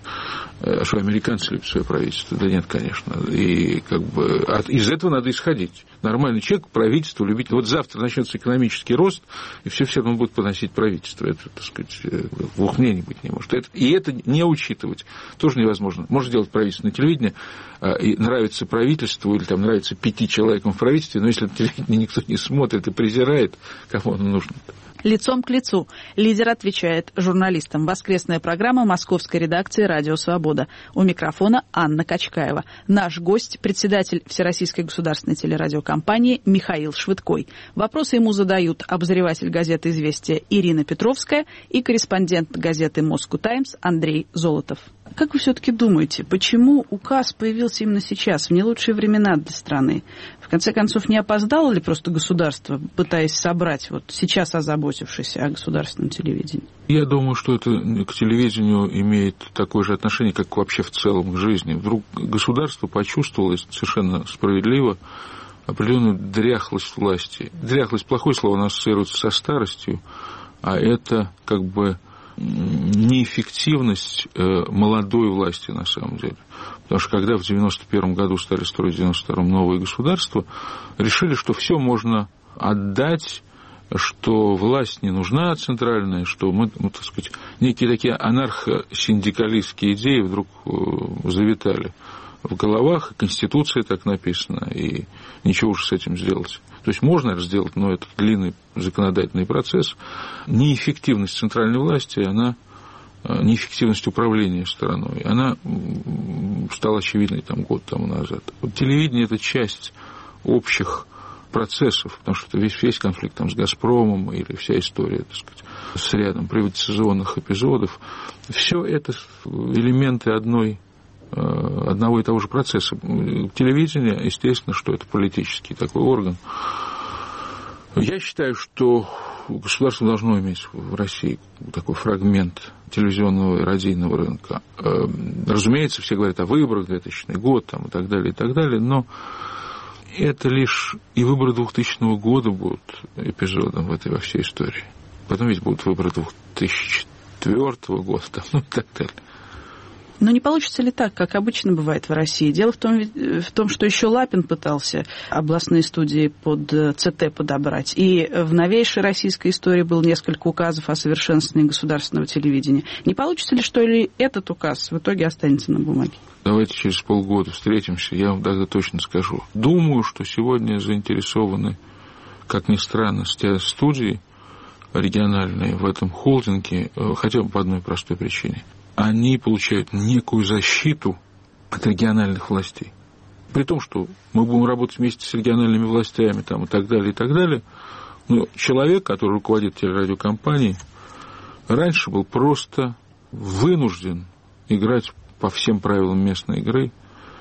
А что, американцы любят свое правительство? Да нет, конечно. И как бы из этого надо исходить. Нормальный человек, правительство любить. Вот завтра начнется экономический рост, и все все равно будут поносить правительство. Это, так сказать, двух мнений быть не может. Это, и это не учитывать тоже невозможно. Можно делать правительственное телевидение, и нравится правительству, или там нравится пяти человекам в правительстве, но если телевидение никто не смотрит, и презирает, кому он нужен. Лицом к лицу. Лидер отвечает журналистам. Воскресная программа московской редакции «Радио Свобода». У микрофона Анна Качкаева. Наш гость – председатель Всероссийской государственной телерадиокомпании Михаил Швыдкой. Вопросы ему задают обозреватель газеты «Известия» Ирина Петровская и корреспондент газеты «Москва Таймс» Андрей Золотов. Как вы все-таки думаете, почему указ появился именно сейчас, в не лучшие времена для страны? В конце концов, не опоздало ли просто государство, пытаясь собрать, вот сейчас озаботившись о государственном телевидении? Я думаю, что это к телевидению имеет такое же отношение, как вообще в целом к жизни. Вдруг государство почувствовало совершенно справедливо определенную дряхлость власти. Дряхлость – плохое слово, оно ассоциируется со старостью, а это как бы неэффективность молодой власти на самом деле. Потому что когда в девяносто первом году стали строить в девяносто втором новое государство, решили, что все можно отдать, что власть не нужна центральная, что мы, ну, так сказать, некие такие анархо-синдикалистские идеи вдруг завитали в головах, Конституция так написана, и ничего уже с этим сделать. То есть можно это сделать, но это длинный законодательный процесс. Неэффективность центральной власти, она, неэффективность управления страной, она стала очевидной там, год тому назад. Вот телевидение – это часть общих процессов, потому что весь, весь конфликт там, с «Газпромом» или вся история, так сказать, с рядом приватизационных эпизодов, все это элементы одной одного и того же процесса. Телевидение, естественно, что это политический такой орган. Я считаю, что государство должно иметь в России такой фрагмент телевизионного и радийного рынка. Разумеется, все говорят о выборах, двухтысячный год там, и так далее, и так далее, но это лишь и выборы двухтысячного года будут эпизодом в этой во всей истории. Потом ведь будут выборы две тысячи четвёртого года там, ну, и так далее. Но не получится ли так, как обычно бывает в России? Дело в том, в том, что еще Лапин пытался областные студии под ЦТ подобрать. И в новейшей российской истории было несколько указов о совершенствовании государственного телевидения. Не получится ли, что ли этот указ в итоге останется на бумаге? Давайте через полгода встретимся, я вам тогда точно скажу. Думаю, что сегодня заинтересованы, как ни странно, студии региональные в этом холдинге, хотя бы по одной простой причине. Они получают некую защиту от региональных властей. При том, что мы будем работать вместе с региональными властями там, и так далее, и так далее. Но человек, который руководит телерадиокомпанией, раньше был просто вынужден играть по всем правилам местной игры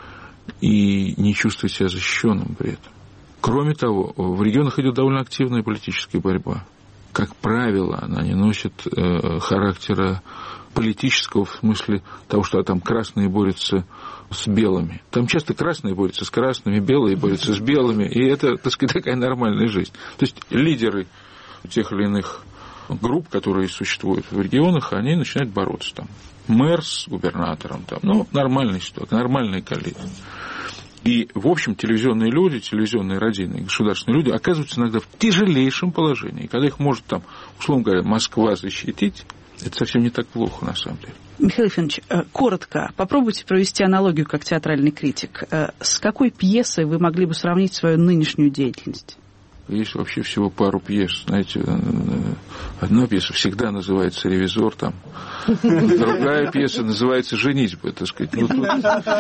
и не чувствовать себя защищенным при этом. Кроме того, в регионах идет довольно активная политическая борьба. Как правило, она не носит э, характера политического, в смысле того, что там красные борются с белыми. Там часто красные борются с красными, белые борются с белыми, и это, так сказать, такая нормальная жизнь. То есть лидеры тех или иных групп, которые существуют в регионах, они начинают бороться там. Мэр с губернатором, там, ну, нормальная ситуация, нормальная коалиция. И, в общем, телевизионные люди, телевизионные, радийные, государственные люди оказываются иногда в тяжелейшем положении. И когда их может, там, условно говоря, Москва защитить, это совсем не так плохо, на самом деле. Михаил Ефимович, коротко, попробуйте провести аналогию как театральный критик. С какой пьесой вы могли бы сравнить свою нынешнюю деятельность? Есть вообще всего пару пьес. Знаете, одна пьеса всегда называется «Ревизор», там, другая пьеса называется «Женитьба», так сказать. Ну, тут...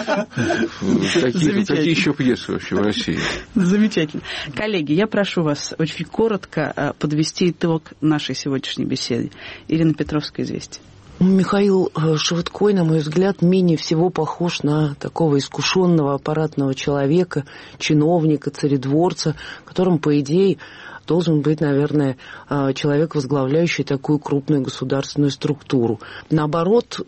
какие, какие еще пьесы вообще в России? Замечательно. Коллеги, я прошу вас очень коротко подвести итог нашей сегодняшней беседы. Ирина Петровская, «Известия». Михаил Швыдкой, на мой взгляд, менее всего похож на такого искушенного аппаратного человека, чиновника, царедворца, которым, по идее, должен быть, наверное, человек, возглавляющий такую крупную государственную структуру. Наоборот,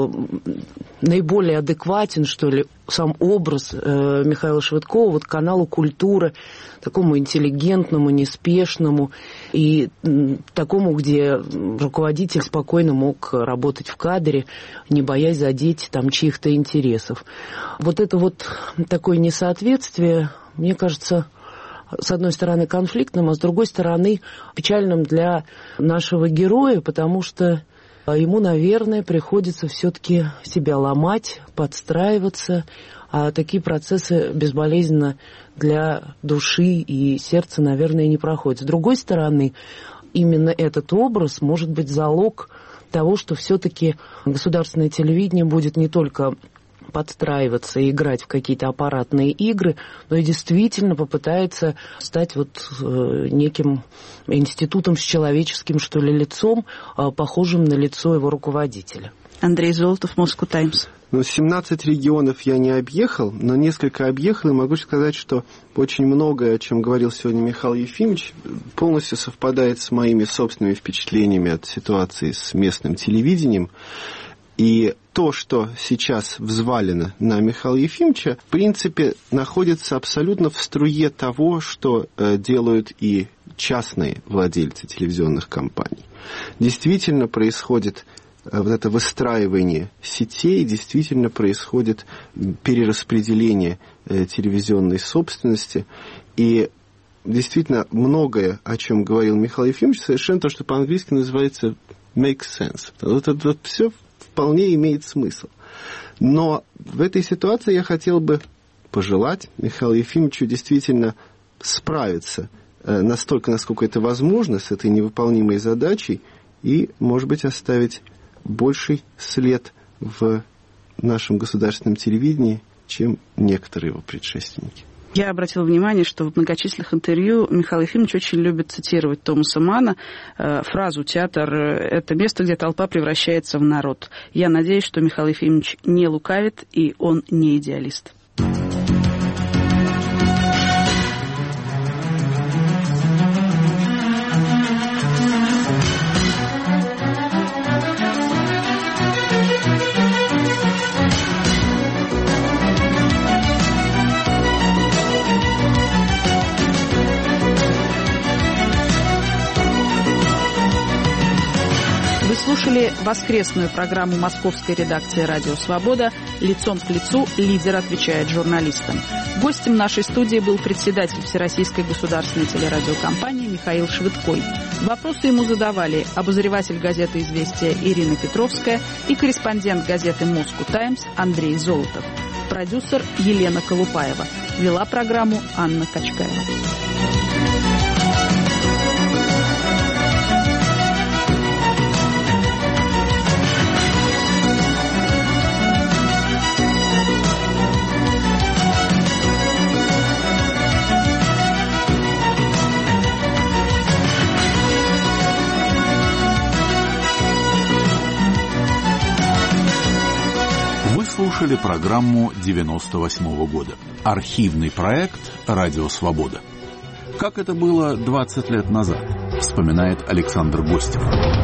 наиболее адекватен, что ли, сам образ Михаила Швыдкова вот каналу «Культура», такому интеллигентному, неспешному и такому, где руководитель спокойно мог работать в кадре, не боясь задеть там чьих-то интересов. Вот это вот такое несоответствие, мне кажется, с одной стороны конфликтным, а с другой стороны печальным для нашего героя, потому что ему, наверное, приходится все-таки себя ломать, подстраиваться, А такие процессы безболезненно для души и сердца, наверное, не проходят. С другой стороны, именно этот образ может быть залог того, что все-таки государственное телевидение будет не только подстраиваться и играть в какие-то аппаратные игры, но и действительно попытается стать вот э, неким институтом с человеческим, что ли, лицом, э, похожим на лицо его руководителя. Андрей Золотов, Moscow Times. Ну, семнадцать регионов я не объехал, но несколько объехал, и могу сказать, что очень многое, о чем говорил сегодня Михаил Ефимович, полностью совпадает с моими собственными впечатлениями от ситуации с местным телевидением. И то, что сейчас взвалено на Михаила Ефимовича, в принципе, находится абсолютно в струе того, что э, делают и частные владельцы телевизионных компаний. Действительно происходит э, вот это выстраивание сетей, действительно происходит перераспределение э, телевизионной собственности. И действительно многое, о чем говорил Михаил Ефимович, совершенно то, что по-английски называется make sense. Вот это вот все вполне имеет смысл. Но в этой ситуации я хотел бы пожелать Михаилу Ефимовичу действительно справиться э, настолько, насколько это возможно, с этой невыполнимой задачей и, может быть, оставить больший след в нашем государственном телевидении, чем некоторые его предшественники. Я обратила внимание, что в многочисленных интервью Михаил Ефимович очень любит цитировать Томаса Манна э, фразу «Театр – это место, где толпа превращается в народ». Я надеюсь, что Михаил Ефимович не лукавит, и он не идеалист. Слушали воскресную программу московской редакции «Радио Свобода» «Лицом к лицу. Лидер отвечает журналистам». Гостем нашей студии был председатель Всероссийской государственной телерадиокомпании Михаил Швыдкой. Вопросы ему задавали обозреватель газеты «Известия» Ирина Петровская и корреспондент газеты «Moscow Times» Андрей Золотов. Продюсер Елена Колупаева. Вела программу Анна Качкаева. Слушали программу девяносто восьмого года. Архивный проект «Радио Свобода». Как это было двадцать лет назад, вспоминает Александр Гостев.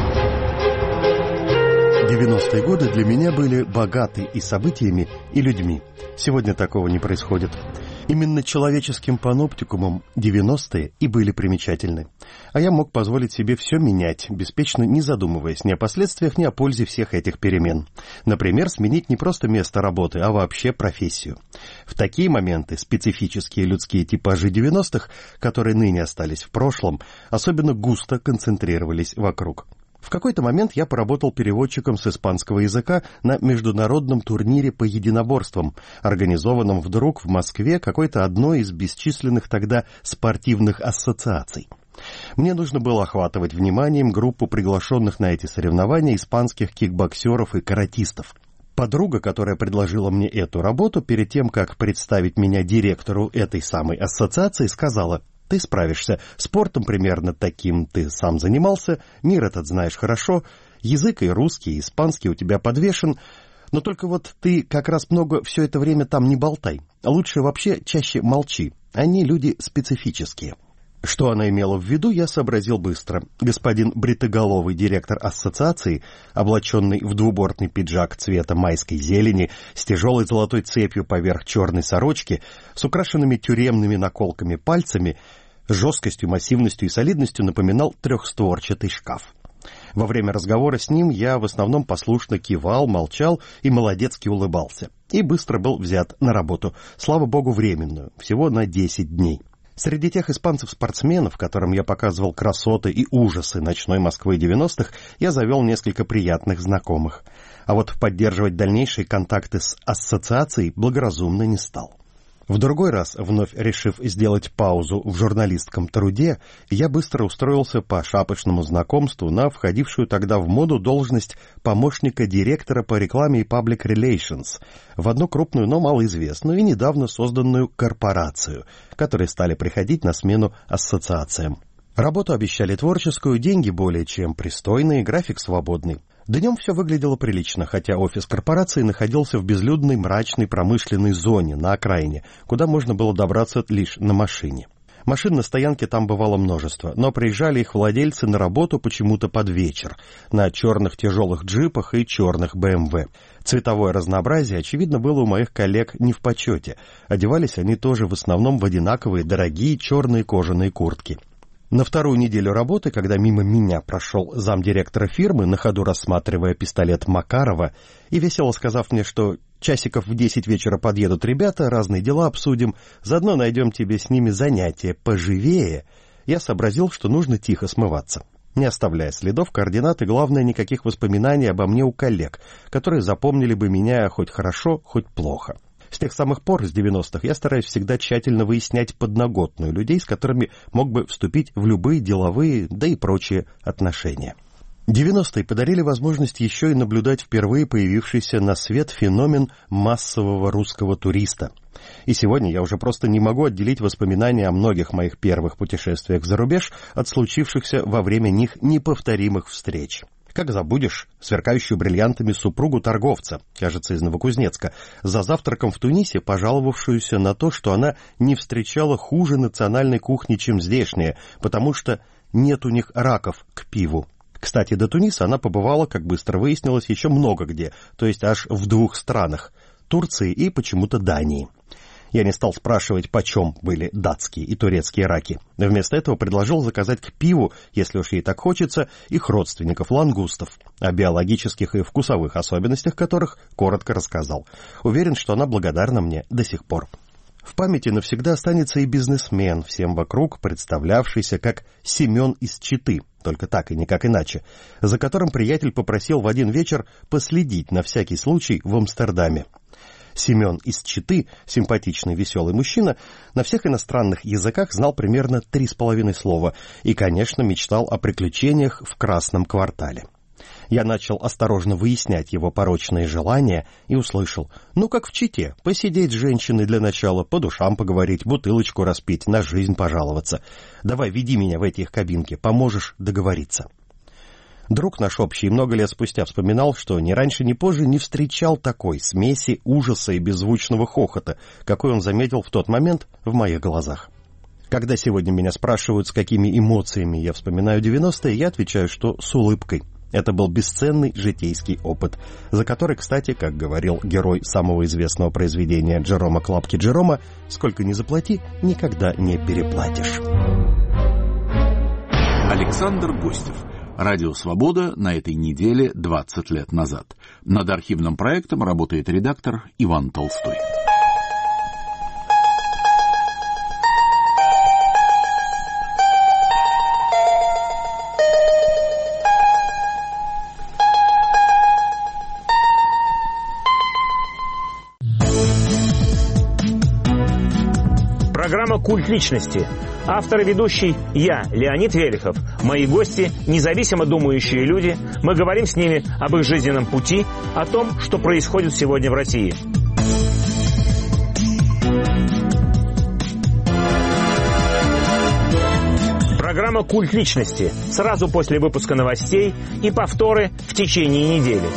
девяностые годы для меня были богаты и событиями, и людьми. Сегодня такого не происходит. Именно человеческим паноптикумом девяностые и были примечательны. А я мог позволить себе все менять, беспечно не задумываясь ни о последствиях, ни о пользе всех этих перемен. Например, сменить не просто место работы, а вообще профессию. В такие моменты специфические людские типажи девяностых, которые ныне остались в прошлом, особенно густо концентрировались вокруг. В какой-то момент я поработал переводчиком с испанского языка на международном турнире по единоборствам, организованном вдруг в Москве какой-то одной из бесчисленных тогда спортивных ассоциаций. Мне нужно было охватывать вниманием группу приглашенных на эти соревнования испанских кикбоксеров и каратистов. Подруга, которая предложила мне эту работу, перед тем, как представить меня директору этой самой ассоциации, сказала: «Ты справишься. Спортом примерно таким ты сам занимался, мир этот знаешь хорошо, язык и русский, и испанский у тебя подвешен, но только вот ты как раз много все это время там не болтай. Лучше вообще чаще молчи. Они люди специфические». Что она имела в виду, я сообразил быстро. Господин бритоголовый директор ассоциации, облаченный в двубортный пиджак цвета майской зелени, с тяжелой золотой цепью поверх черной сорочки, с украшенными тюремными наколками пальцами, жесткостью, массивностью и солидностью напоминал трехстворчатый шкаф. Во время разговора с ним я в основном послушно кивал, молчал и молодецки улыбался. И быстро был взят на работу, слава богу, временную, всего на десять дней. Среди тех испанцев-спортсменов, которым я показывал красоты и ужасы ночной Москвы девяностых, я завел несколько приятных знакомых. А вот поддерживать дальнейшие контакты с ассоциацией благоразумно не стал. В другой раз, вновь решив сделать паузу в журналистском труде, я быстро устроился по шапочному знакомству на входившую тогда в моду должность помощника директора по рекламе и public relations в одну крупную, но малоизвестную и недавно созданную корпорацию, которые стали приходить на смену ассоциациям. Работу обещали творческую, деньги более чем пристойные, график свободный. Днем все выглядело прилично, хотя офис корпорации находился в безлюдной мрачной промышленной зоне на окраине, куда можно было добраться лишь на машине. Машин на стоянке там бывало множество, но приезжали их владельцы на работу почему-то под вечер, на черных тяжелых джипах и черных бэ эм вэ. Цветовое разнообразие, очевидно, было у моих коллег не в почете. Одевались они тоже в основном в одинаковые дорогие черные кожаные куртки. На вторую неделю работы, когда мимо меня прошел замдиректора фирмы, на ходу рассматривая пистолет Макарова, и весело сказав мне, что часиков в десять вечера подъедут ребята, разные дела обсудим, заодно найдем тебе с ними занятия поживее, я сообразил, что нужно тихо смываться, не оставляя следов, координат и, главное, никаких воспоминаний обо мне у коллег, которые запомнили бы меня хоть хорошо, хоть плохо. С тех самых пор, с девяностых, я стараюсь всегда тщательно выяснять подноготную людей, с которыми мог бы вступить в любые деловые, да и прочие отношения. девяностые подарили возможность еще и наблюдать впервые появившийся на свет феномен массового русского туриста. И сегодня я уже просто не могу отделить воспоминания о многих моих первых путешествиях за рубеж от случившихся во время них неповторимых встреч. Как забудешь сверкающую бриллиантами супругу торговца, кажется, из Новокузнецка, за завтраком в Тунисе пожаловавшуюся на то, что она не встречала хуже национальной кухни, чем здешняя, потому что нет у них раков к пиву. Кстати, до Туниса она побывала, как быстро выяснилось, еще много где, то есть аж в двух странах – Турции и почему-то Дании. Я не стал спрашивать, почем были датские и турецкие раки. Вместо этого предложил заказать к пиву, если уж ей так хочется, их родственников лангустов, о биологических и вкусовых особенностях которых коротко рассказал. Уверен, что она благодарна мне до сих пор. В памяти навсегда останется и бизнесмен, всем вокруг представлявшийся как Семен из Читы, только так и никак иначе, за которым приятель попросил в один вечер последить на всякий случай в Амстердаме. Семен из Читы, симпатичный, веселый мужчина, на всех иностранных языках знал примерно три с половиной слова и, конечно, мечтал о приключениях в Красном квартале. Я начал осторожно выяснять его порочные желания и услышал: ну, как в Чите, посидеть с женщиной для начала, по душам поговорить, бутылочку распить, на жизнь пожаловаться. Давай, веди меня в эти их кабинки, поможешь договориться. Друг наш общий много лет спустя вспоминал, что ни раньше, ни позже не встречал такой смеси ужаса и беззвучного хохота, какой он заметил в тот момент в моих глазах. Когда сегодня меня спрашивают, с какими эмоциями я вспоминаю девяностые, я отвечаю, что с улыбкой. Это был бесценный житейский опыт, за который, кстати, как говорил герой самого известного произведения Джерома Клапки Джерома, сколько ни заплати, никогда не переплатишь. Александр Гостев. Радио «Свобода» на этой неделе двадцать лет назад. Над архивным проектом работает редактор Иван Толстой. Программа «Культ личности». Автор и ведущий я, Леонид Велихов. Мои гости – независимо думающие люди. Мы говорим с ними об их жизненном пути, о том, что происходит сегодня в России. Программа «Культ личности» сразу после выпуска новостей и повторы в течение недели.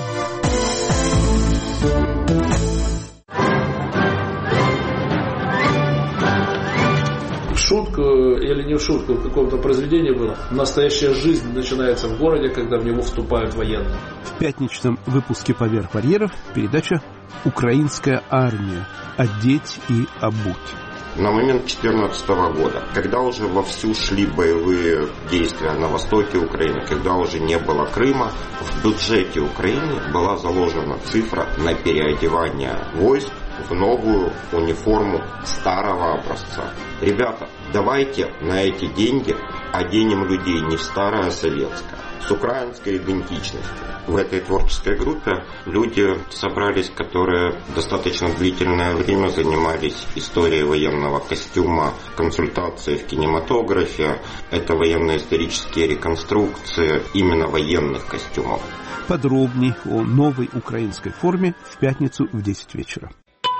Шутку или не в шутку, в каком-то произведении было. Настоящая жизнь начинается в городе, когда в него вступают военные. В пятничном выпуске «Поверх барьеров» передача «Украинская армия. Одеть и обуть». на момент две тысячи четырнадцатого года, когда уже вовсю шли боевые действия на востоке Украины, когда уже не было Крыма, в бюджете Украины была заложена цифра на переодевание войск в новую униформу старого образца. Ребята, давайте на эти деньги оденем людей не в старое советское, с украинской идентичностью. В этой творческой группе люди собрались, которые достаточно длительное время занимались историей военного костюма, консультации в кинематографе. Это военно-исторические реконструкции именно военных костюмов. Подробней о новой украинской форме в пятницу в десять вечера.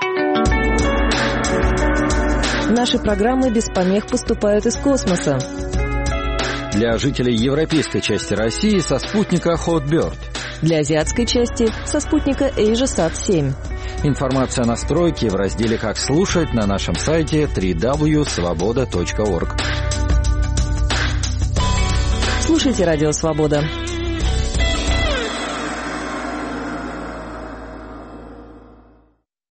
Наши программы без помех поступают из космоса. Для жителей европейской части России со спутника Hotbird. Для азиатской части со спутника AsiaSat семь. Информация о настройке в разделе «Как слушать» на нашем сайте дабл ю дабл ю дабл ю точка свобода точка орг. Слушайте «Радио Свобода».